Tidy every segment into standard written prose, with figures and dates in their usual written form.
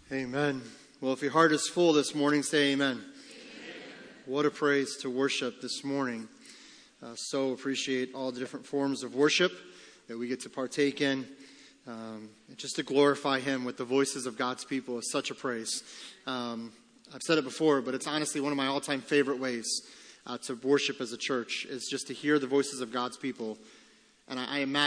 Amen. Well, if your heart is full this morning, say amen. What a praise to worship this morning. So appreciate all the different forms of worship that we get to partake in. Just to glorify Him with the voices of God's people is such a praise. I've said it before, but it's honestly one of my all-time favorite ways to worship as a church is just to hear the voices of God's people. And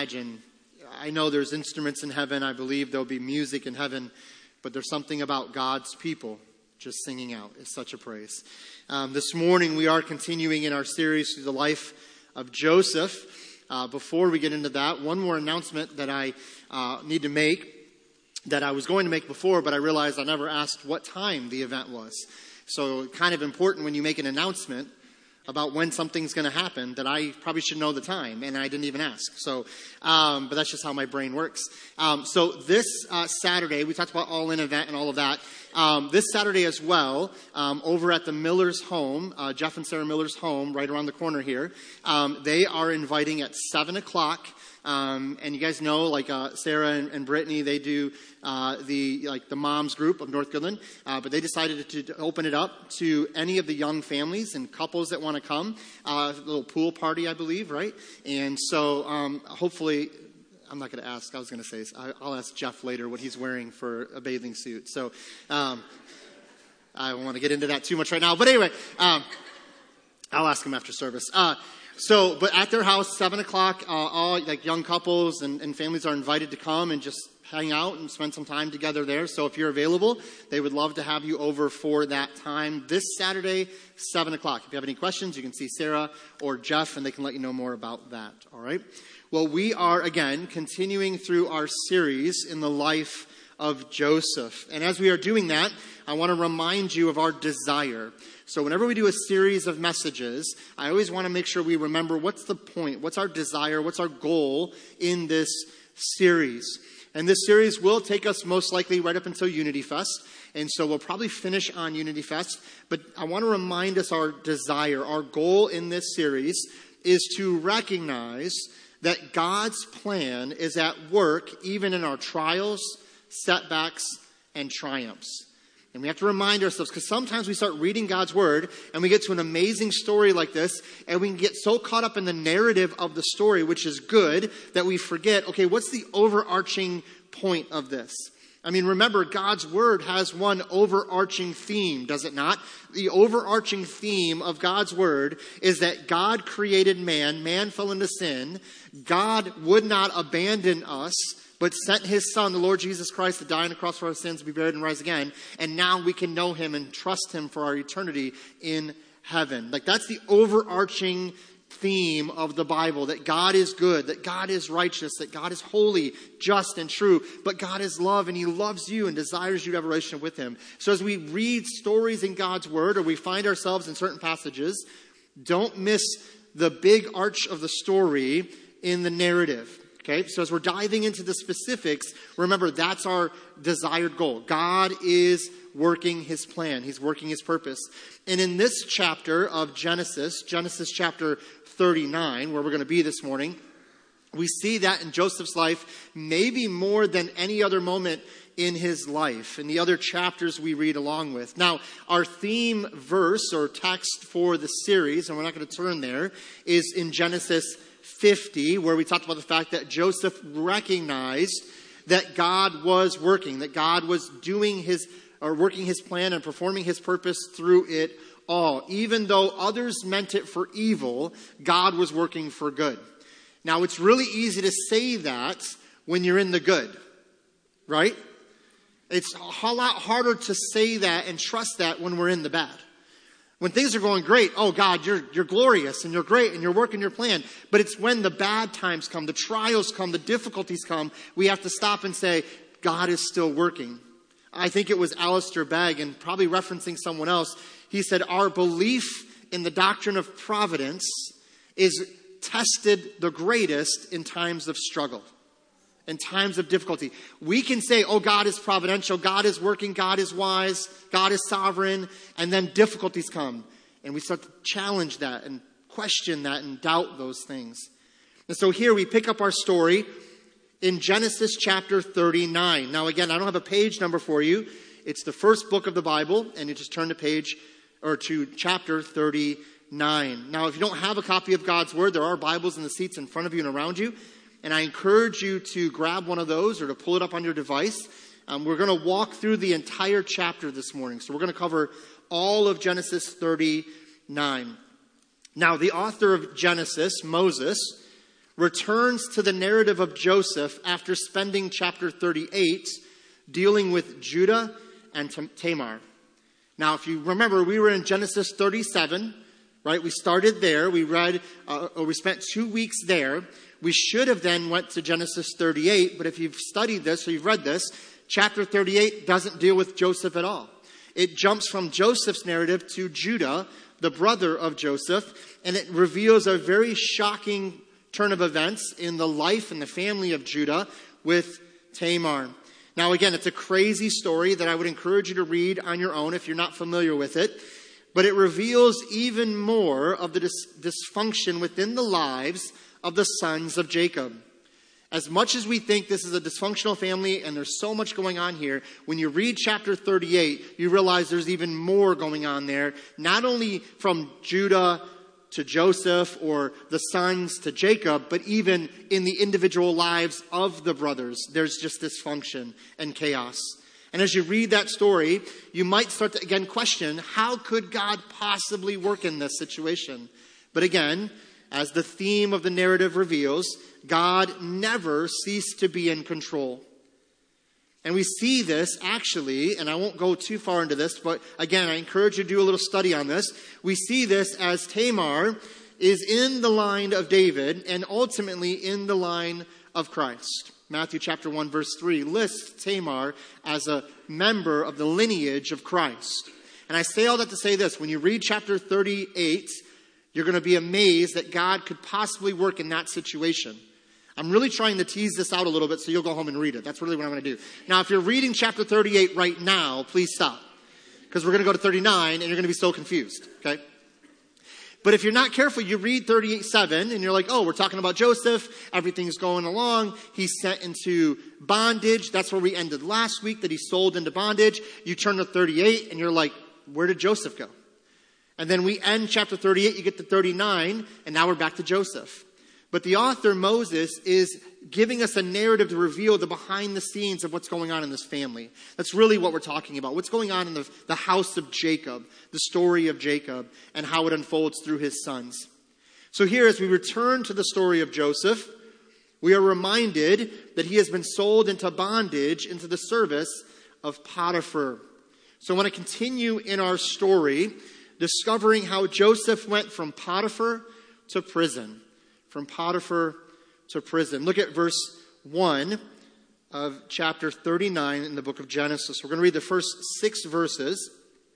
I know there's instruments in heaven. I believe there'll be music in heaven. But there's something about God's people just singing out. It's such a praise. This morning we are continuing in our series through the life of Joseph. Before we get into that, one more announcement that I need to make that I was going to make before, but I realized I never asked what time the event was. So kind of important when you make an announcement about when something's going to happen that I probably should know the time, and I didn't even ask. So, but that's just how my brain works. So this Saturday, we talked about All In event and all of that. This Saturday as well, over at the Miller's home, Jeff and Sarah Miller's home, right around the corner here, they are inviting at 7 o'clock. And you guys know, like Sarah and Brittany, they do the moms group of North Goodland, but they decided to open it up to any of the young families and couples that want to come. A little pool party, I believe, right? And so hopefully, I'm not going to ask. I was going to say I'll ask Jeff later what he's wearing for a bathing suit. So I don't want to get into that too much right now. But anyway, I'll ask him after service. But at their house, 7 o'clock, all like young couples and families are invited to come and just hang out and spend some time together there. So if you're available, they would love to have you over for that time this Saturday, 7 o'clock. If you have any questions, you can see Sarah or Jeff, and they can let you know more about that. All right. Well, we are, again, continuing through our series in the life of Joseph. And as we are doing that, I want to remind you of our desire. So whenever we do a series of messages, I always want to make sure we remember what's the point, what's our desire, what's our goal in this series. And this series will take us most likely right up until Unity Fest. And so we'll probably finish on Unity Fest. But I want to remind us our desire, our goal in this series is to recognize that God's plan is at work even in our trials, setbacks, and triumphs. And we have to remind ourselves, because sometimes we start reading God's Word and we get to an amazing story like this, and we can get so caught up in the narrative of the story, which is good, that we forget, okay, what's the overarching point of this? I mean, remember, God's Word has one overarching theme, does it not? The overarching theme of God's Word is that God created man, man fell into sin, God would not abandon us, but sent His Son, the Lord Jesus Christ, to die on the cross for our sins, to be buried and rise again. And now we can know Him and trust Him for our eternity in heaven. Like, that's the overarching theme of the Bible, that God is good, that God is righteous, that God is holy, just, and true. But God is love, and He loves you and desires you to have a relationship with Him. So as we read stories in God's Word, or we find ourselves in certain passages, don't miss the big arch of the story in the narrative. Okay, so as we're diving into the specifics, remember that's our desired goal. God is working His plan. He's working His purpose. And in this chapter of Genesis chapter 39, where we're going to be this morning, we see that in Joseph's life, maybe more than any other moment in his life, and the other chapters we read along with. Now, our theme verse or text for the series, and we're not going to turn there, is in Genesis 50, where we talked about the fact that Joseph recognized that God was working, that God was working His plan and performing His purpose through it all. Even though others meant it for evil, God was working for good. Now, it's really easy to say that when you're in the good, right? It's a lot harder to say that and trust that when we're in the bad. When things are going great, oh God, you're glorious and you're great and you're working your plan. But it's when the bad times come, the trials come, the difficulties come, we have to stop and say, God is still working. I think it was Alistair Begg, and probably referencing someone else, he said, our belief in the doctrine of providence is tested the greatest in times of struggle, in times of difficulty. We can say, oh, God is providential, God is working, God is wise, God is sovereign, and then difficulties come. And we start to challenge that and question that and doubt those things. And so here we pick up our story in Genesis chapter 39. Now again, I don't have a page number for you. It's the first book of the Bible, and you just turn to chapter 39. Now, if you don't have a copy of God's Word, there are Bibles in the seats in front of you and around you. And I encourage you to grab one of those or to pull it up on your device. We're going to walk through the entire chapter this morning. So we're going to cover all of Genesis 39. Now, the author of Genesis, Moses, returns to the narrative of Joseph after spending chapter 38 dealing with Judah and Tamar. Now, if you remember, we were in Genesis 37, right? We started there. We spent 2 weeks there. We should have then went to Genesis 38, but if you've studied this or you've read this, chapter 38 doesn't deal with Joseph at all. It jumps from Joseph's narrative to Judah, the brother of Joseph, and it reveals a very shocking turn of events in the life and the family of Judah with Tamar. Now, again, it's a crazy story that I would encourage you to read on your own if you're not familiar with it. But it reveals even more of the dysfunction within the lives of the sons of Jacob. As much as we think this is a dysfunctional family and there's so much going on here, when you read chapter 38, you realize there's even more going on there. Not only from Judah to Joseph or the sons to Jacob, but even in the individual lives of the brothers, there's just dysfunction and chaos. And as you read that story, you might start to again question, how could God possibly work in this situation? But again, as the theme of the narrative reveals, God never ceased to be in control. And we see this actually, and I won't go too far into this, but again, I encourage you to do a little study on this. We see this as Tamar is in the line of David and ultimately in the line of Christ. Matthew chapter 1 verse 3 lists Tamar as a member of the lineage of Christ. And I say all that to say this. When you read chapter 38, you're going to be amazed that God could possibly work in that situation. I'm really trying to tease this out a little bit so you'll go home and read it. That's really what I'm going to do. Now, if you're reading chapter 38 right now, please stop. Because we're going to go to 39 and you're going to be so confused. Okay? But if you're not careful, you read 38:7 and you're like, oh, we're talking about Joseph. Everything's going along. He's sent into bondage. That's where we ended last week, that he's sold into bondage. You turn to 38 and you're like, where did Joseph go? And then we end chapter 38, you get to 39, and now we're back to Joseph. But the author, Moses, is giving us a narrative to reveal the behind the scenes of what's going on in this family. That's really what we're talking about. What's going on in the house of Jacob, the story of Jacob, and how it unfolds through his sons. So here, as we return to the story of Joseph, we are reminded that he has been sold into bondage, into the service of Potiphar. So I want to continue in our story, discovering how Joseph went from Potiphar to prison. From Potiphar to prison. Look at verse 1 of chapter 39 in the book of Genesis. We're going to read the first 6 verses.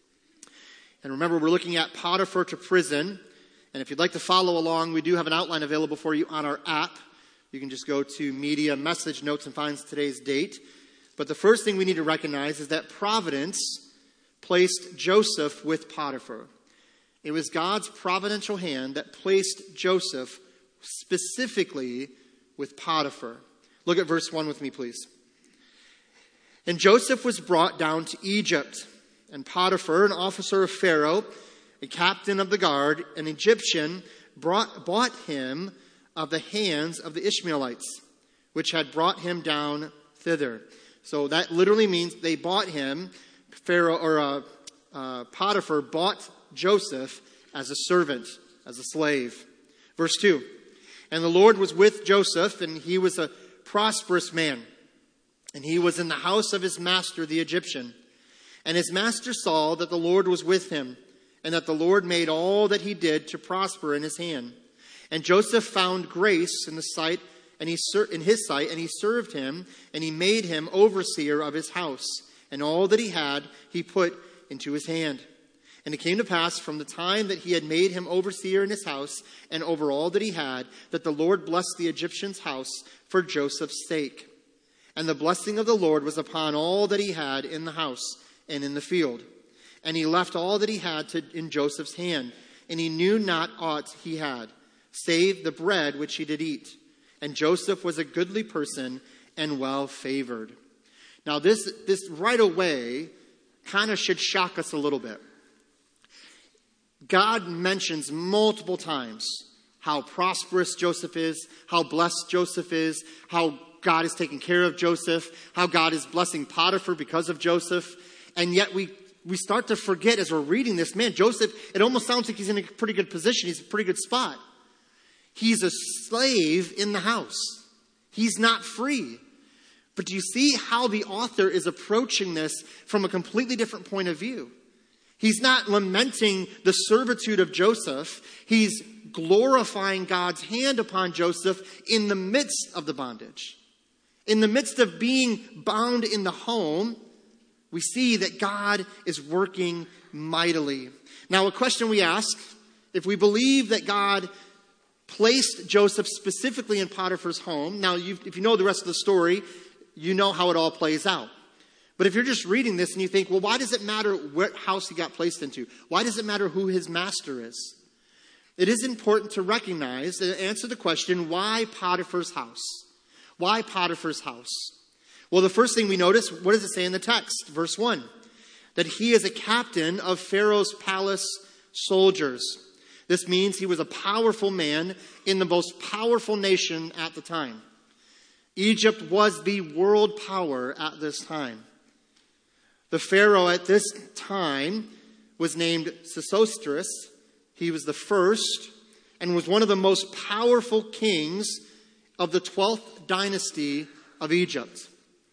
And remember, we're looking at Potiphar to prison. And if you'd like to follow along, we do have an outline available for you on our app. You can just go to Media, Message Notes, and find today's date. But the first thing we need to recognize is that providence placed Joseph with Potiphar. It was God's providential hand that placed Joseph specifically with Potiphar. Look at verse 1 with me, please. And Joseph was brought down to Egypt, and Potiphar, an officer of Pharaoh, a captain of the guard, an Egyptian, bought him of the hands of the Ishmaelites, which had brought him down thither. So that literally means they bought him. Potiphar bought Joseph as a servant, as a slave. Verse 2. And the Lord was with Joseph, and he was a prosperous man. And he was in the house of his master, the Egyptian. And his master saw that the Lord was with him, and that the Lord made all that he did to prosper in his hand. And Joseph found grace in his sight, and he served him, and he made him overseer of his house. And all that he had, he put into his hand. And it came to pass from the time that he had made him overseer in his house and over all that he had, that the Lord blessed the Egyptian's house for Joseph's sake. And the blessing of the Lord was upon all that he had in the house and in the field. And he left all that he had in Joseph's hand, and he knew not aught he had, save the bread which he did eat. And Joseph was a goodly person and well favored. Now this right away kind of should shock us a little bit. God mentions multiple times how prosperous Joseph is, how blessed Joseph is, how God is taking care of Joseph, how God is blessing Potiphar because of Joseph. And yet we start to forget as we're reading this, man, Joseph, it almost sounds like he's in a pretty good position. He's in a pretty good spot. He's a slave in the house. He's not free. But do you see how the author is approaching this from a completely different point of view? He's not lamenting the servitude of Joseph. He's glorifying God's hand upon Joseph in the midst of the bondage. In the midst of being bound in the home, we see that God is working mightily. Now, a question we ask, if we believe that God placed Joseph specifically in Potiphar's home, now if you know the rest of the story, you know how it all plays out. But if you're just reading this and you think, well, why does it matter what house he got placed into? Why does it matter who his master is? It is important to recognize and answer the question, why Potiphar's house? Why Potiphar's house? Well, the first thing we notice, what does it say in the text? Verse 1, that he is a captain of Pharaoh's palace soldiers. This means he was a powerful man in the most powerful nation at the time. Egypt was the world power at this time. The Pharaoh at this time was named Sesostris. He was the first and was one of the most powerful kings of the 12th dynasty of Egypt.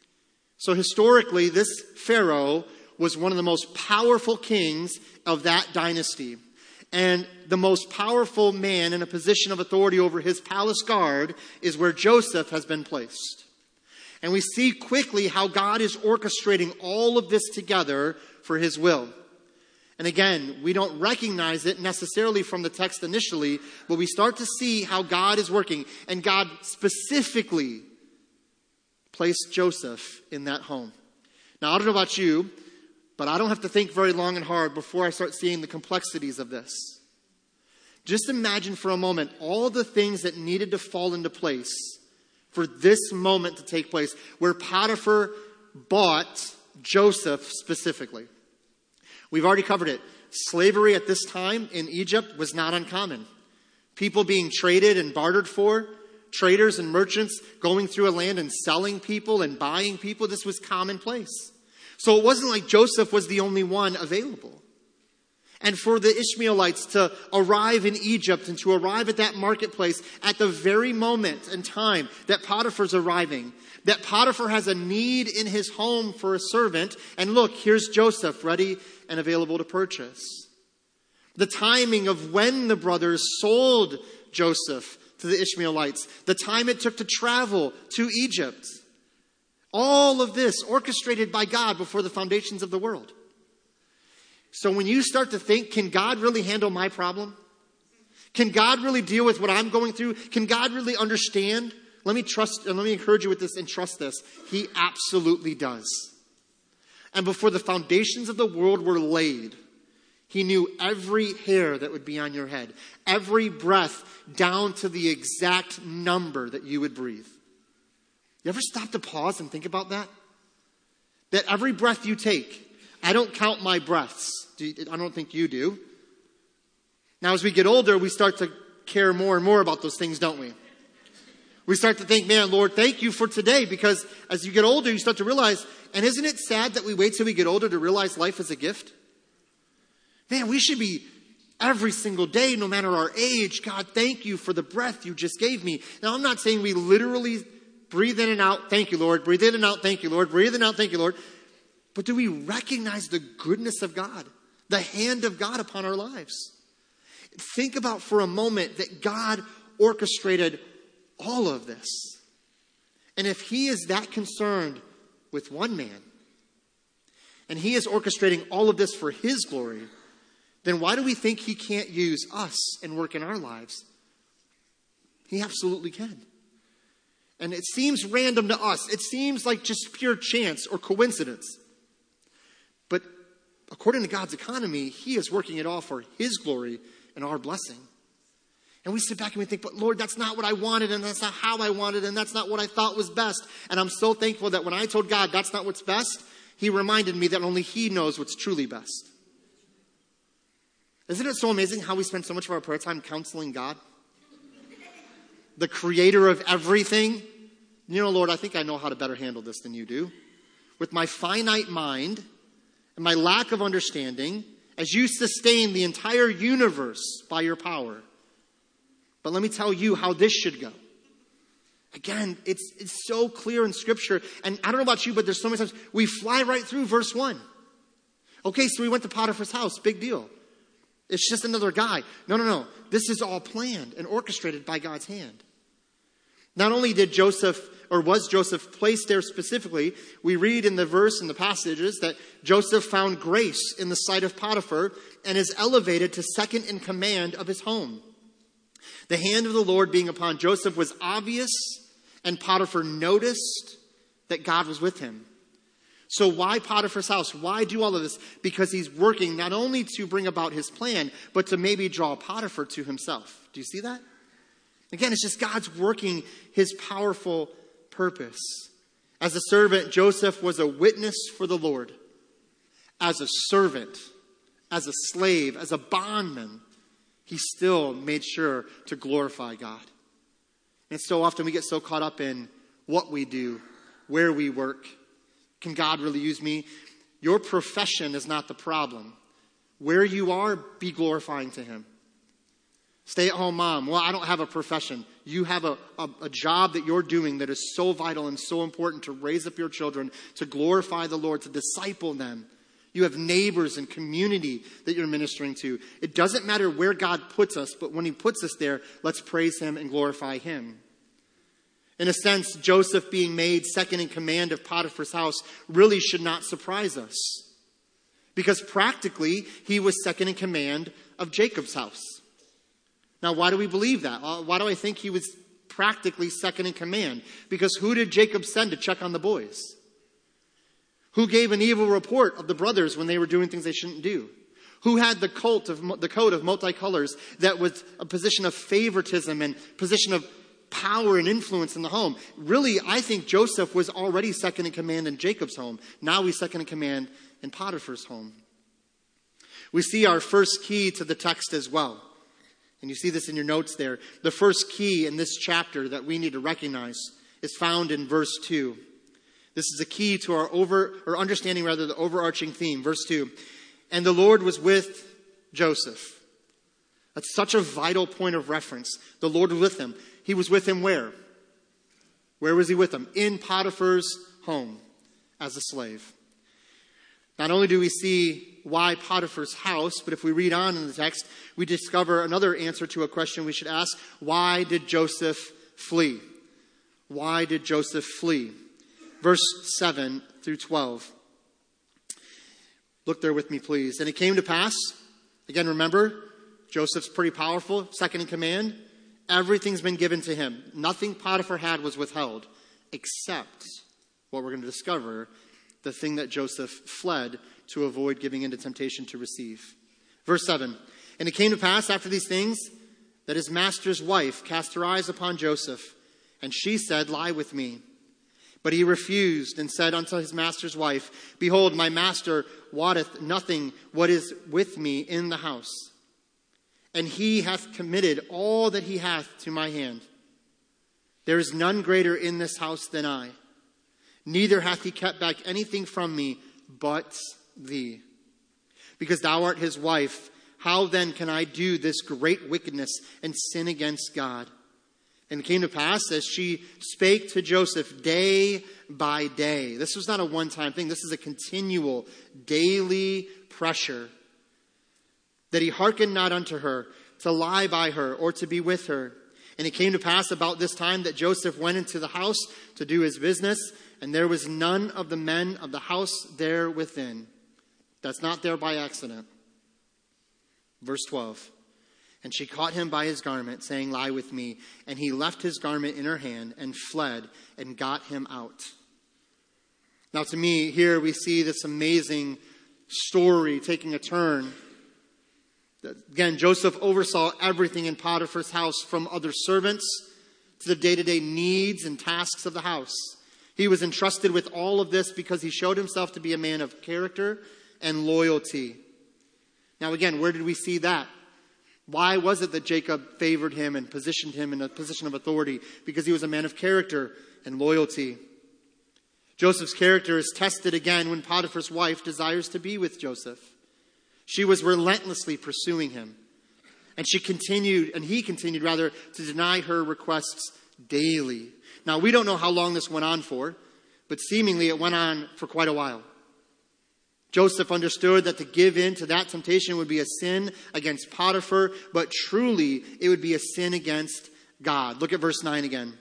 So historically, this Pharaoh was one of the most powerful kings of that dynasty. And the most powerful man in a position of authority over his palace guard is where Joseph has been placed. And we see quickly how God is orchestrating all of this together for his will. And again, we don't recognize it necessarily from the text initially, but we start to see how God is working. And God specifically placed Joseph in that home. Now, I don't know about you, but I don't have to think very long and hard before I start seeing the complexities of this. Just imagine for a moment all the things that needed to fall into place for this moment to take place, where Potiphar bought Joseph specifically. We've already covered it. Slavery at this time in Egypt was not uncommon. People being traded and bartered for, traders and merchants going through a land and selling people and buying people. This was commonplace. So it wasn't like Joseph was the only one available. And for the Ishmaelites to arrive in Egypt and to arrive at that marketplace at the very moment and time that Potiphar's arriving, that Potiphar has a need in his home for a servant, and look, here's Joseph ready and available to purchase. The timing of when the brothers sold Joseph to the Ishmaelites, the time it took to travel to Egypt, all of this orchestrated by God before the foundations of the world. So when you start to think, can God really handle my problem? Can God really deal with what I'm going through? Can God really understand? Let me encourage you with this and trust this. He absolutely does. And before the foundations of the world were laid, he knew every hair that would be on your head, every breath down to the exact number that you would breathe. You ever stop to pause and think about that? That every breath you take, I don't count my breaths. I don't think you do. Now, as we get older, we start to care more and more about those things, don't we? We start to think, man, Lord, thank you for today. Because as you get older, you start to realize, and isn't it sad that we wait till we get older to realize life is a gift? Man, we should be every single day, no matter our age, God, thank you for the breath you just gave me. Now, I'm not saying we literally breathe in and out, thank you, Lord. Breathe in and out, thank you, Lord. Breathe in and out, thank you, Lord. But do we recognize the goodness of God, the hand of God upon our lives? Think about for a moment that God orchestrated all of this. And if he is that concerned with one man, and he is orchestrating all of this for his glory, then why do we think he can't use us and work in our lives? He absolutely can. And it seems random to us. It seems like just pure chance or coincidence. But according to God's economy, he is working it all for his glory and our blessing. And we sit back and we think, but Lord, that's not what I wanted, and that's not how I wanted, and that's not what I thought was best. And I'm so thankful that when I told God that's not what's best, he reminded me that only he knows what's truly best. Isn't it so amazing how we spend so much of our prayer time counseling God? The creator of everything. You know, Lord, I think I know how to better handle this than you do. With my finite mind and my lack of understanding, as you sustain the entire universe by your power. But let me tell you how this should go. Again, it's so clear in Scripture. And I don't know about you, but there's so many times we fly right through verse 1. Okay, so we went to Potiphar's house. Big deal. It's just another guy. No. This is all planned and orchestrated by God's hand. Not only was Joseph placed there specifically, we read in the verse in the passages that Joseph found grace in the sight of Potiphar and is elevated to second in command of his home. The hand of the Lord being upon Joseph was obvious, and Potiphar noticed that God was with him. So why Potiphar's house? Why do all of this? Because he's working not only to bring about his plan, but to maybe draw Potiphar to himself. Do you see that? Again, it's just God's working his powerful purpose. As a servant, Joseph was a witness for the Lord. As a servant, as a slave, as a bondman, he still made sure to glorify God. And so often we get so caught up in what we do, where we work. Can God really use me? Your profession is not the problem. Where you are, be glorifying to him. Stay-at-home mom. Well, I don't have a profession. You have a job that you're doing that is so vital and so important to raise up your children, to glorify the Lord, to disciple them. You have neighbors and community that you're ministering to. It doesn't matter where God puts us, but when he puts us there, let's praise him and glorify him. In a sense, Joseph being made second in command of Potiphar's house really should not surprise us. Because practically, he was second in command of Jacob's house. Now, why do we believe that? Why do I think he was practically second in command? Because who did Jacob send to check on the boys? Who gave an evil report of the brothers when they were doing things they shouldn't do? Who had the coat of multicolors that was a position of favoritism and position of power and influence in the home? Really, I think Joseph was already second in command in Jacob's home. Now he's second in command in Potiphar's home. We see our first key to the text as well. And you see this in your notes there. The first key in this chapter that we need to recognize is found in verse 2. This is a key to our understanding the overarching theme. Verse 2. And the Lord was with Joseph. That's such a vital point of reference. The Lord was with him. He was with him where? Where was he with him? In Potiphar's home as a slave. Not only do we see why Potiphar's house, but if we read on in the text, we discover another answer to a question we should ask. Why did Joseph flee? Why did Joseph flee? Verse 7 through 12. Look there with me, please. And it came to pass, again, remember, Joseph's pretty powerful, second in command. Everything's been given to him. Nothing Potiphar had was withheld, except what we're going to discover, the thing that Joseph fled to avoid giving into temptation to receive. Verse 7. And it came to pass after these things that his master's wife cast her eyes upon Joseph, and she said, Lie with me. But he refused and said unto his master's wife, Behold, my master wotteth nothing what is with me in the house. And he hath committed all that he hath to my hand. There is none greater in this house than I. Neither hath he kept back anything from me but thee. Because thou art his wife, how then can I do this great wickedness and sin against God? And it came to pass as she spake to Joseph day by day. This was not a one-time thing. This is a continual, daily pressure. That he hearkened not unto her, to lie by her, or to be with her. And it came to pass about this time that Joseph went into the house to do his business, and there was none of the men of the house there within. That's not there by accident. Verse 12. And she caught him by his garment, saying, Lie with me. And he left his garment in her hand and fled and got him out. Now to me, here we see this amazing story taking a turn. Again, Joseph oversaw everything in Potiphar's house, from other servants to the day-to-day needs and tasks of the house. He was entrusted with all of this because he showed himself to be a man of character and loyalty. Now again, where did we see that? Why was it that Jacob favored him and positioned him in a position of authority? Because he was a man of character and loyalty. Joseph's character is tested again when Potiphar's wife desires to be with Joseph. She was relentlessly pursuing him. And he continued to deny her requests daily. Now, we don't know how long this went on for, but seemingly it went on for quite a while. Joseph understood that to give in to that temptation would be a sin against Potiphar, but truly it would be a sin against God. Look at verse 9 again.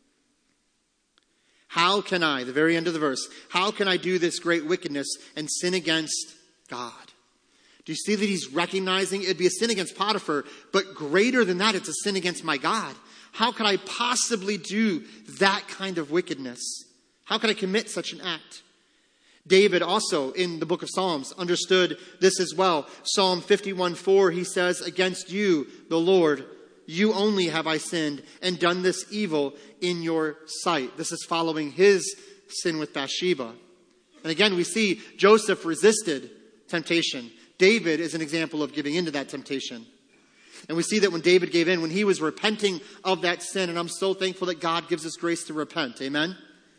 How can I, the very end of the verse, how can I do this great wickedness and sin against God? Do you see that he's recognizing it'd be a sin against Potiphar, but greater than that, it's a sin against my God? How could I possibly do that kind of wickedness? How could I commit such an act? David also, in the book of Psalms, understood this as well. Psalm 51:4, he says, against you, the Lord, you only have I sinned and done this evil in your sight. This is following his sin with Bathsheba. And again, we see Joseph resisted temptation. David is an example of giving into that temptation. And we see that when David gave in, when he was repenting of that sin, and I'm so thankful that God gives us grace to repent. Amen?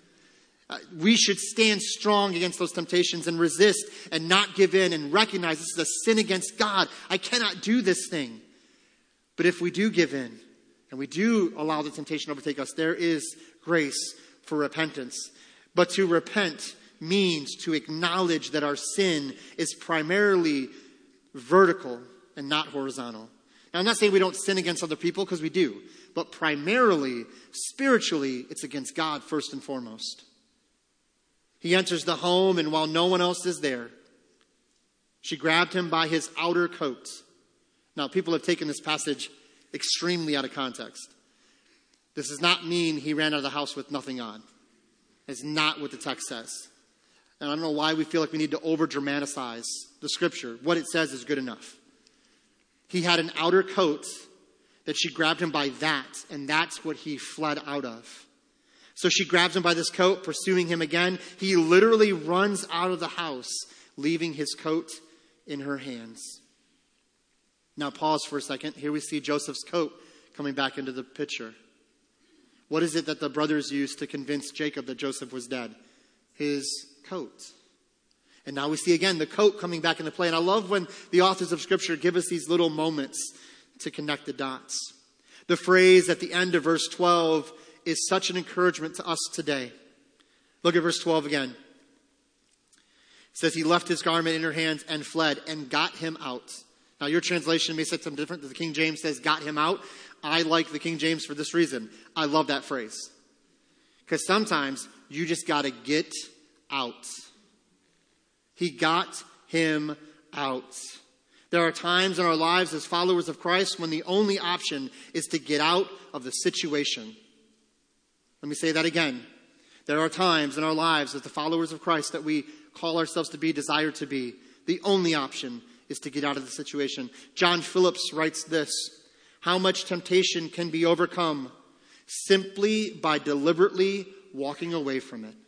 We should stand strong against those temptations and resist and not give in and recognize this is a sin against God. I cannot do this thing. But if we do give in and we do allow the temptation to overtake us, there is grace for repentance. But to repent means to acknowledge that our sin is primarily vertical and not horizontal. Now, I'm not saying we don't sin against other people, because we do. But primarily, spiritually, it's against God first and foremost. He enters the home, and while no one else is there, she grabbed him by his outer coat. Now, people have taken this passage extremely out of context. This does not mean he ran out of the house with nothing on. It's not what the text says. And I don't know why we feel like we need to over-dramatize the scripture. What it says is good enough. He had an outer coat that she grabbed him by that, and that's what he fled out of. So she grabs him by this coat, pursuing him again. He literally runs out of the house, leaving his coat in her hands. Now pause for a second. Here we see Joseph's coat coming back into the picture. What is it that the brothers used to convince Jacob that Joseph was dead? His coat. And now we see again the coat coming back into play. And I love when the authors of Scripture give us these little moments to connect the dots. The phrase at the end of verse 12 is such an encouragement to us today. Look at verse 12 again. It says, he left his garment in her hands and fled and got him out. Now your translation may say something different. The King James says got him out. I like the King James for this reason. I love that phrase. Because sometimes you just got to get out. He got him out. There are times in our lives as followers of Christ when the only option is to get out of the situation. Let me say that again. There are times in our lives as the followers of Christ that we call ourselves to be, desire to be. The only option is to get out of the situation. John Phillips writes this: how much temptation can be overcome simply by deliberately walking away from it?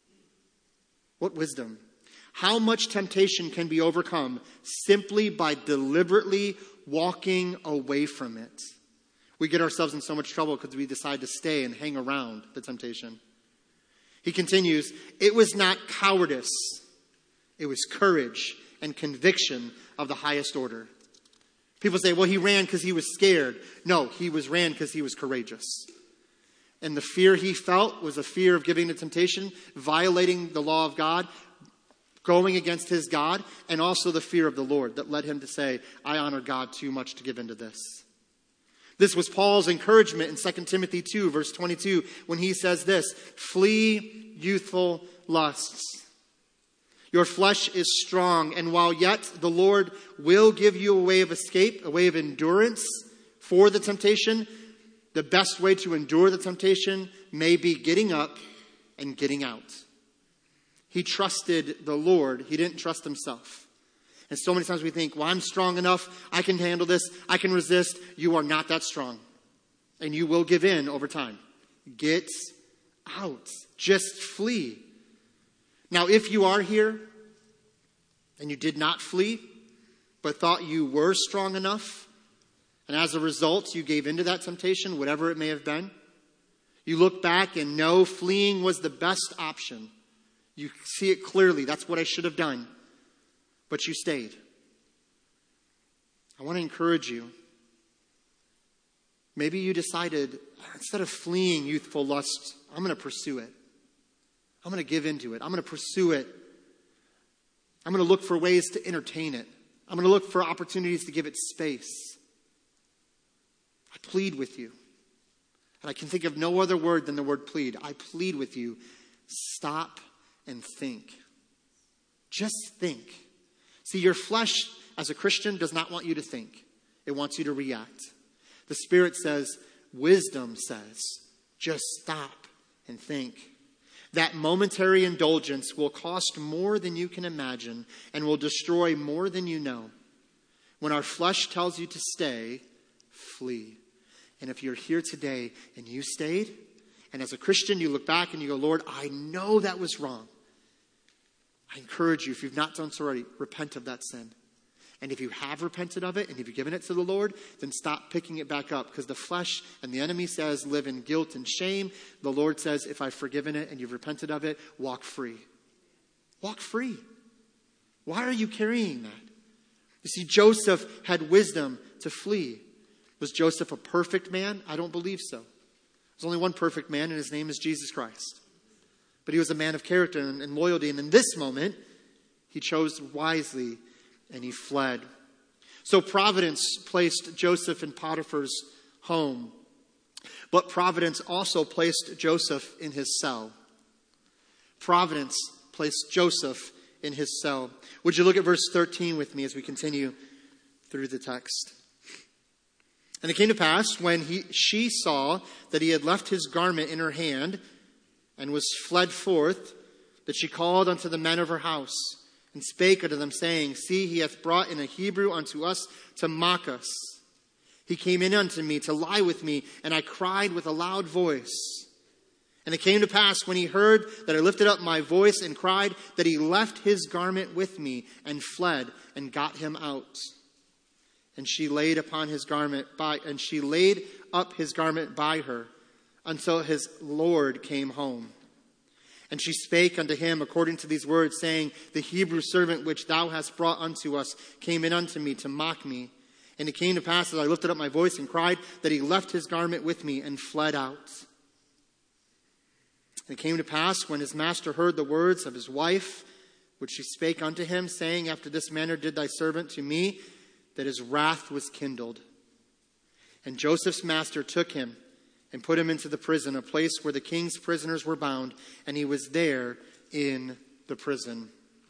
What wisdom. How much temptation can be overcome simply by deliberately walking away from it? We get ourselves in so much trouble because we decide to stay and hang around the temptation. He continues, it was not cowardice. It was courage and conviction of the highest order. People say, well, he ran because he was scared. No, he ran because he was courageous. And the fear he felt was a fear of giving to temptation, violating the law of God, going against his God, and also the fear of the Lord that led him to say, I honor God too much to give into this. This was Paul's encouragement in 2 Timothy 2, verse 22, when he says this: flee youthful lusts. Your flesh is strong, and while yet the Lord will give you a way of escape, a way of endurance for the temptation, the best way to endure the temptation may be getting up and getting out. He trusted the Lord. He didn't trust himself. And so many times we think, well, I'm strong enough. I can handle this. I can resist. You are not that strong. And you will give in over time. Get out. Just flee. Now, if you are here and you did not flee, but thought you were strong enough, and as a result you gave into that temptation, whatever it may have been, you look back and know fleeing was the best option. You see it clearly. That's what I should have done. But you stayed. I want to encourage you. Maybe you decided, instead of fleeing youthful lust, I'm going to pursue it. I'm going to give into it. I'm going to pursue it. I'm going to look for ways to entertain it. I'm going to look for opportunities to give it space. I plead with you. And I can think of no other word than the word plead. I plead with you. Stop and think. Just think. See, your flesh as a Christian does not want you to think. It wants you to react. The Spirit says, wisdom says, just stop and think. That momentary indulgence will cost more than you can imagine and will destroy more than you know. When our flesh tells you to stay, flee. And if you're here today and you stayed, and as a Christian you look back and you go, Lord, I know that was wrong. I encourage you, if you've not done so already, repent of that sin. And if you have repented of it and if you've given it to the Lord, then stop picking it back up. Because the flesh and the enemy says, live in guilt and shame. The Lord says, if I've forgiven it and you've repented of it, walk free. Walk free. Why are you carrying that? You see, Joseph had wisdom to flee. Was Joseph a perfect man? I don't believe so. There's only one perfect man, and his name is Jesus Christ. But he was a man of character and loyalty. And in this moment, he chose wisely and he fled. So providence placed Joseph in Potiphar's home. But providence also placed Joseph in his cell. Providence placed Joseph in his cell. Would you look at verse 13 with me as we continue through the text? And it came to pass when she saw that he had left his garment in her hand and was fled forth, that she called unto the men of her house and spake unto them, saying, see, he hath brought in a Hebrew unto us to mock us. He came in unto me to lie with me, and I cried with a loud voice. And it came to pass when he heard that I lifted up my voice and cried, that he left his garment with me and fled and got him out. And she laid up his garment by her until his Lord came home. And she spake unto him according to these words, saying, the Hebrew servant which thou hast brought unto us came in unto me to mock me. And it came to pass as I lifted up my voice and cried, that he left his garment with me and fled out. And it came to pass when his master heard the words of his wife, which she spake unto him, saying, after this manner did thy servant to me, that his wrath was kindled. And Joseph's master took him and put him into the prison, a place where the king's prisoners were bound, and he was there in the prison.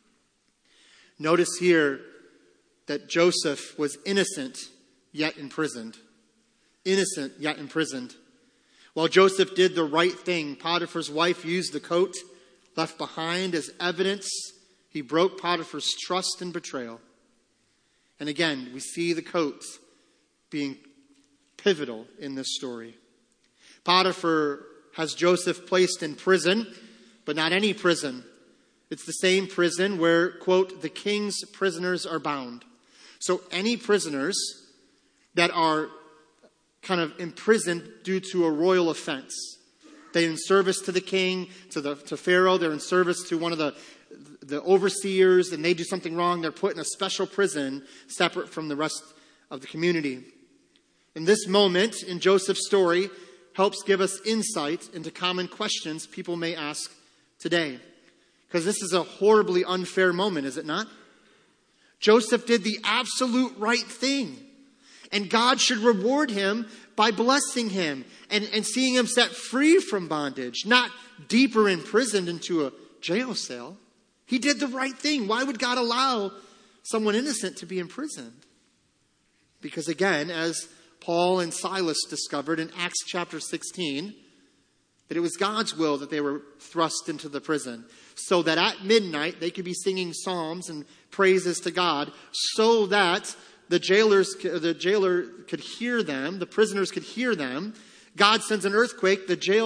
Notice here that Joseph was innocent, yet imprisoned. Innocent, yet imprisoned. While Joseph did the right thing, Potiphar's wife used the coat left behind as evidence. He broke Potiphar's trust and betrayal. And again, we see the coat being pivotal in this story. Potiphar has Joseph placed in prison, but not any prison. It's the same prison where, quote, the king's prisoners are bound. So any prisoners that are kind of imprisoned due to a royal offense. They're in service to the king, to Pharaoh. They're in service to one of the overseers, and they do something wrong. They're put in a special prison separate from the rest of the community. In this moment in Joseph's story helps give us insight into common questions people may ask today. Because this is a horribly unfair moment, is it not? Joseph did the absolute right thing. And God should reward him by blessing him and seeing him set free from bondage, not deeper imprisoned into a jail cell. He did the right thing. Why would God allow someone innocent to be imprisoned? Because again, as Paul and Silas discovered in Acts chapter 16, that it was God's will that they were thrust into the prison, so that at midnight they could be singing psalms and praises to God, so that the jailer could hear them, the prisoners could hear them. God sends an earthquake, the jails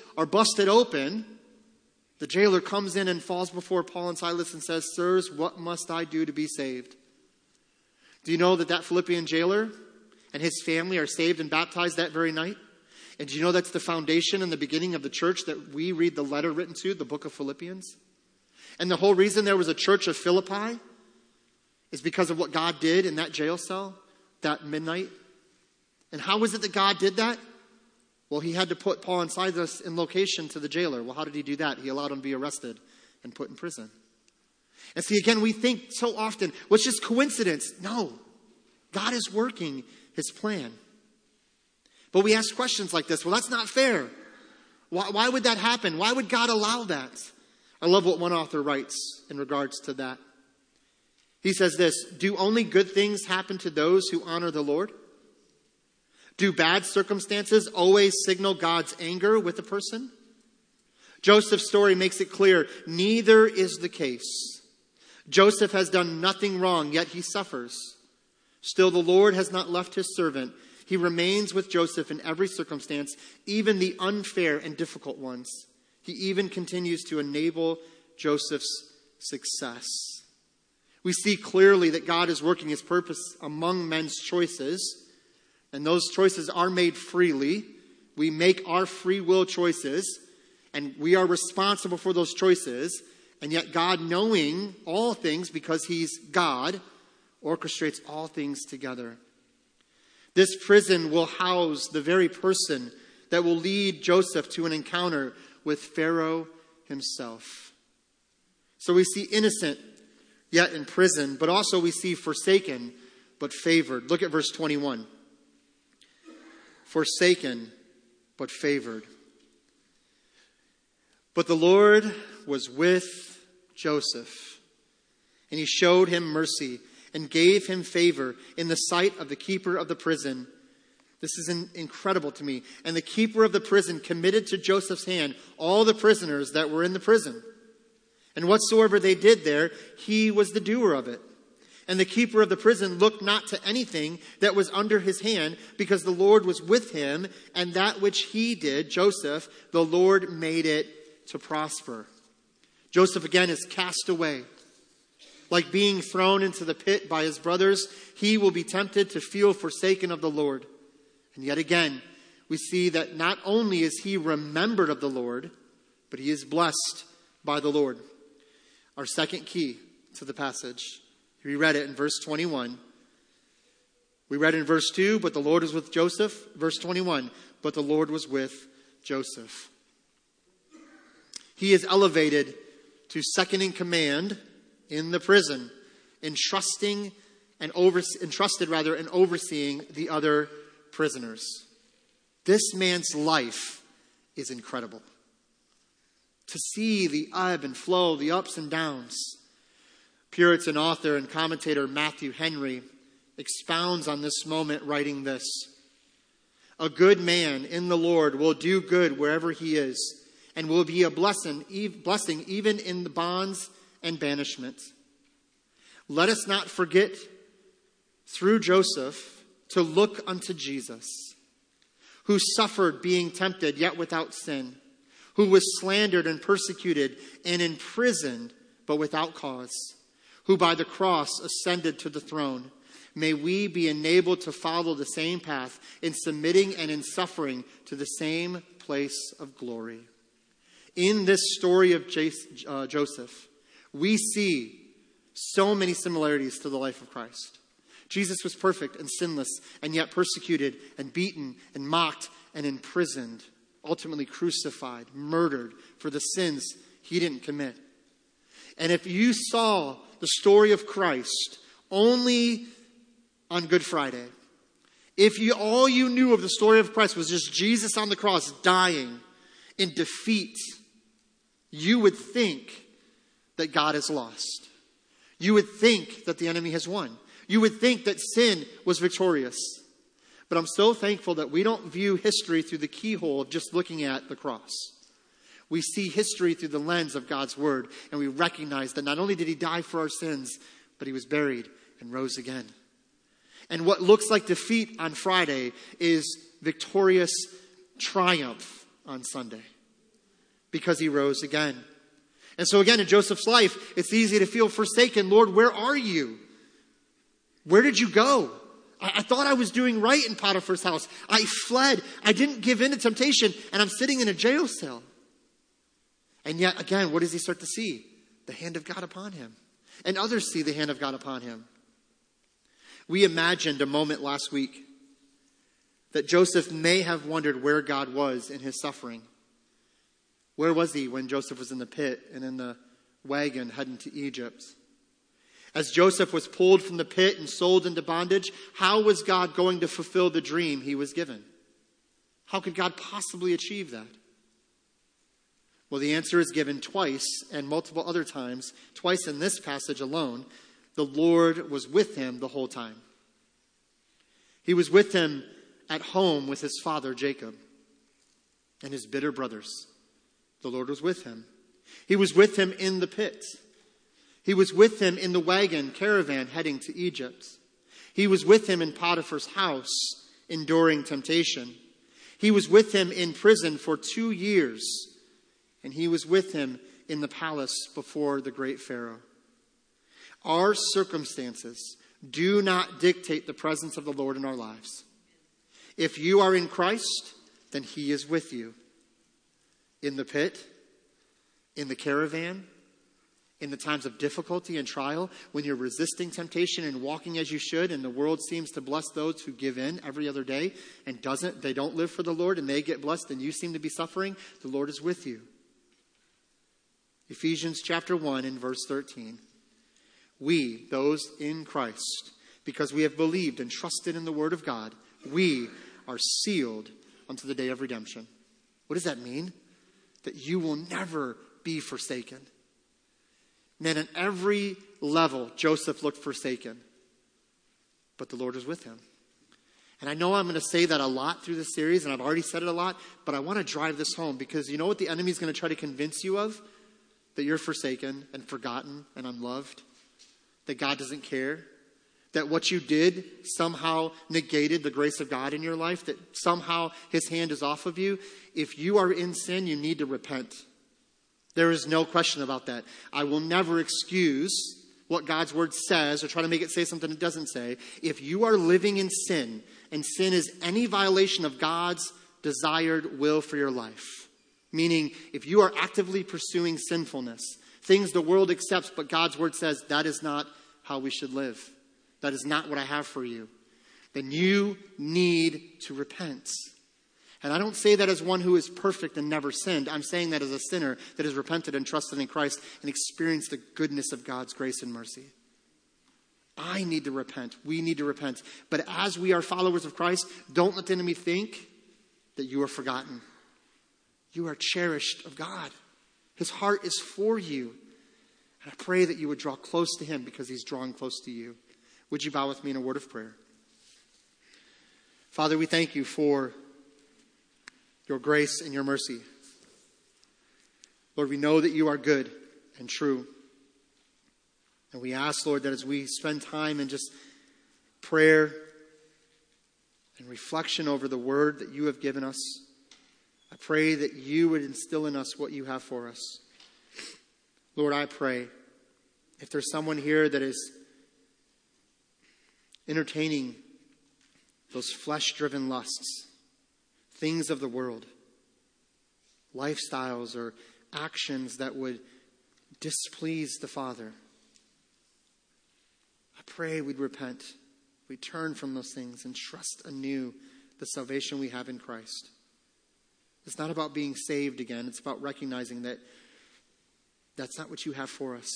are busted open, the jailer comes in and falls before Paul and Silas and says, "Sirs, what must I do to be saved?" Do you know that Philippian jailer and his family are saved and baptized that very night? And do you know that's the foundation and the beginning of the church that we read the letter written to, the book of Philippians? And the whole reason there was a church of Philippi is because of what God did in that jail cell that midnight. And how was it that God did that? Well, he had to put Paul and Silas in location to the jailer. Well, how did he do that? He allowed them to be arrested and put in prison. And see, again, we think so often, well, it's just coincidence. No, God is working his plan. But we ask questions like this. Well, that's not fair. Why would that happen? Why would God allow that? I love what one author writes in regards to that. He says this: do only good things happen to those who honor the Lord? Do bad circumstances always signal God's anger with a person? Joseph's story makes it clear neither is the case. Joseph has done nothing wrong, yet he suffers. Still, the Lord has not left his servant. He remains with Joseph in every circumstance, even the unfair and difficult ones. He even continues to enable Joseph's success. We see clearly that God is working his purpose among men's choices, and those choices are made freely. We make our free will choices, and we are responsible for those choices. And yet God, knowing all things because he's God, orchestrates all things together. This prison will house the very person that will lead Joseph to an encounter with Pharaoh himself. So we see innocent, yet in prison, but also we see forsaken, but favored. Look at verse 21. Forsaken, but favored. But the Lord was with Joseph, and he showed him mercy and gave him favor in the sight of the keeper of the prison. This is incredible to me. And the keeper of the prison committed to Joseph's hand all the prisoners that were in the prison. And whatsoever they did there, he was the doer of it. And the keeper of the prison looked not to anything that was under his hand, because the Lord was with him, and that which he did, Joseph, the Lord made it to prosper. Joseph again is cast away. Like being thrown into the pit by his brothers, he will be tempted to feel forsaken of the Lord. And yet again, we see that not only is he remembered of the Lord, but he is blessed by the Lord. Our second key to the passage. We read it in verse 21. We read in verse 2, but the Lord was with Joseph. Verse 21, but the Lord was with Joseph. He is elevated to second in command in the prison, entrusted and overseeing the other prisoners. This man's life is incredible. To see the ebb and flow, the ups and downs. Puritan author and commentator Matthew Henry expounds on this moment, writing this: a good man in the Lord will do good wherever he is, and will be a blessing even in the bonds and banishment. Let us not forget, through Joseph, to look unto Jesus, who suffered being tempted, yet without sin, who was slandered and persecuted and imprisoned, but without cause, who by the cross ascended to the throne. May we be enabled to follow the same path in submitting and in suffering to the same place of glory. In this story of Joseph, we see so many similarities to the life of Christ. Jesus was perfect and sinless, and yet persecuted and beaten and mocked and imprisoned, ultimately crucified, murdered for the sins he didn't commit. And if you saw the story of Christ only on Good Friday, if all you knew of the story of Christ was just Jesus on the cross dying in defeat, you would think that God is lost. You would think that the enemy has won. You would think that sin was victorious. But I'm so thankful that we don't view history through the keyhole of just looking at the cross. We see history through the lens of God's word, and we recognize that not only did he die for our sins, but he was buried and rose again. And what looks like defeat on Friday is victorious triumph on Sunday. because he rose again. And so again, in Joseph's life, it's easy to feel forsaken. Lord, where are you? Where did you go? I thought I was doing right in Potiphar's house. I fled. I didn't give in to temptation, and I'm sitting in a jail cell. And yet, again, what does he start to see? The hand of God upon him. And others see the hand of God upon him. We imagined a moment last week that Joseph may have wondered where God was in his suffering. Where was he when Joseph was in the pit and in the wagon heading to Egypt? As Joseph was pulled from the pit and sold into bondage, how was God going to fulfill the dream he was given? How could God possibly achieve that? Well, the answer is given twice and multiple other times. Twice in this passage alone, the Lord was with him the whole time. He was with him at home with his father Jacob and his bitter brothers. The Lord was with him. He was with him in the pit. He was with him in the wagon caravan heading to Egypt. He was with him in Potiphar's house, enduring temptation. He was with him in prison for 2 years. And he was with him in the palace before the great Pharaoh. Our circumstances do not dictate the presence of the Lord in our lives. If you are in Christ, then he is with you. In the pit, in the caravan, in the times of difficulty and trial, when you're resisting temptation and walking as you should, and the world seems to bless those who give in every other day and they don't live for the Lord, and they get blessed and you seem to be suffering, the Lord is with you. Ephesians chapter 1 and verse 13. We, those in Christ, because we have believed and trusted in the word of God, we are sealed unto the day of redemption. What does that mean? That you will never be forsaken. Man, at every level, Joseph looked forsaken. But the Lord was with him. And I know I'm going to say that a lot through this series, and I've already said it a lot, but I want to drive this home, because you know what the enemy is going to try to convince you of? That you're forsaken and forgotten and unloved. That God doesn't care. That what you did somehow negated the grace of God in your life. That somehow his hand is off of you. If you are in sin, you need to repent. There is no question about that. I will never excuse what God's word says or try to make it say something it doesn't say. If you are living in sin, and sin is any violation of God's desired will for your life, meaning if you are actively pursuing sinfulness, things the world accepts, but God's word says that is not how we should live. That is not what I have for you. Then you need to repent. And I don't say that as one who is perfect and never sinned. I'm saying that as a sinner that has repented and trusted in Christ and experienced the goodness of God's grace and mercy. I need to repent. We need to repent. But as we are followers of Christ, don't let the enemy think that you are forgotten. You are cherished of God. His heart is for you. And I pray that you would draw close to him because he's drawing close to you. Would you bow with me in a word of prayer? Father, we thank you for your grace and your mercy. Lord, we know that you are good and true. And we ask, Lord, that as we spend time in just prayer and reflection over the word that you have given us, I pray that you would instill in us what you have for us. Lord, I pray if there's someone here that is entertaining those flesh-driven lusts, things of the world, lifestyles or actions that would displease the Father, I pray we'd repent. We'd turn from those things and trust anew the salvation we have in Christ. It's not about being saved again. It's about recognizing that that's not what you have for us.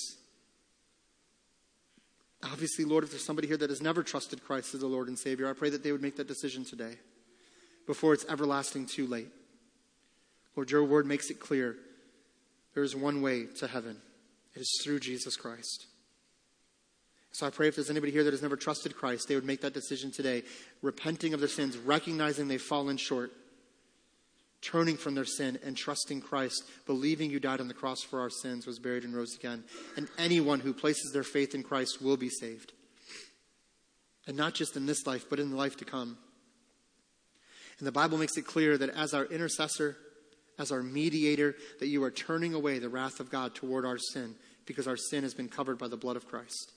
Obviously, Lord, if there's somebody here that has never trusted Christ as the Lord and Savior, I pray that they would make that decision today before it's everlasting too late. Lord, your word makes it clear there is one way to heaven. It is through Jesus Christ. So I pray if there's anybody here that has never trusted Christ, they would make that decision today, repenting of their sins, recognizing they've fallen short, turning from their sin and trusting Christ, believing you died on the cross for our sins, was buried and rose again. And anyone who places their faith in Christ will be saved. And not just in this life, but in the life to come. And the Bible makes it clear that as our intercessor, as our mediator, that you are turning away the wrath of God toward our sin, because our sin has been covered by the blood of Christ.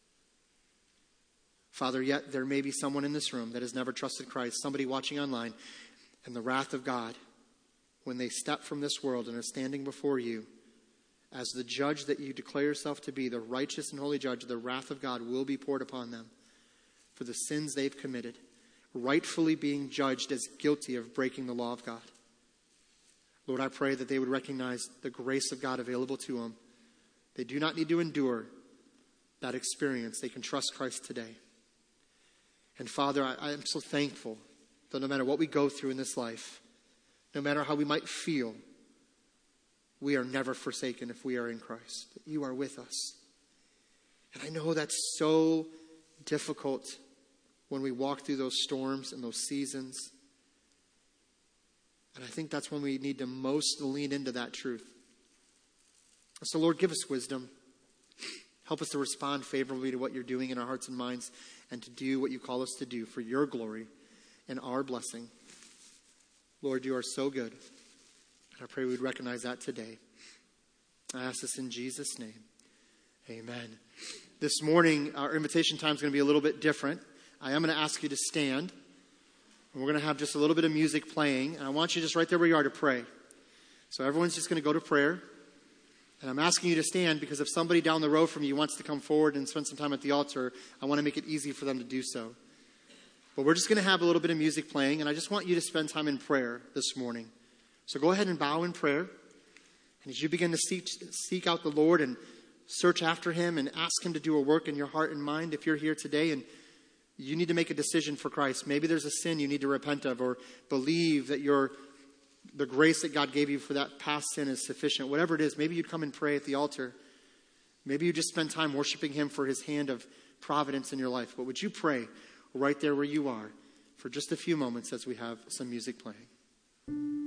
Father, yet there may be someone in this room that has never trusted Christ, somebody watching online, and the wrath of God, when they step from this world and are standing before you, as the judge that you declare yourself to be, the righteous and holy judge, the wrath of God will be poured upon them for the sins they've committed, rightfully being judged as guilty of breaking the law of God. Lord, I pray that they would recognize the grace of God available to them. They do not need to endure that experience. They can trust Christ today. And Father, I am so thankful that no matter what we go through in this life, no matter how we might feel, we are never forsaken if we are in Christ, that you are with us. And I know that's so difficult when we walk through those storms and those seasons. And I think that's when we need to most lean into that truth. So Lord, give us wisdom. Help us to respond favorably to what you're doing in our hearts and minds, and to do what you call us to do for your glory and our blessing. Lord, you are so good. And I pray we would recognize that today. I ask this in Jesus' name. Amen. This morning, our invitation time is going to be a little bit different. I am going to ask you to stand. And we're going to have just a little bit of music playing. And I want you just right there where you are to pray. So everyone's just going to go to prayer. And I'm asking you to stand because if somebody down the row from you wants to come forward and spend some time at the altar, I want to make it easy for them to do so. But we're just going to have a little bit of music playing, and I just want you to spend time in prayer this morning. So go ahead and bow in prayer. And as you begin to seek out the Lord and search after him and ask him to do a work in your heart and mind, if you're here today and you need to make a decision for Christ, maybe there's a sin you need to repent of, or believe that the grace that God gave you for that past sin is sufficient. Whatever it is, maybe you'd come and pray at the altar. Maybe you just spend time worshiping him for his hand of providence in your life. But would you pray right there where you are for just a few moments as we have some music playing?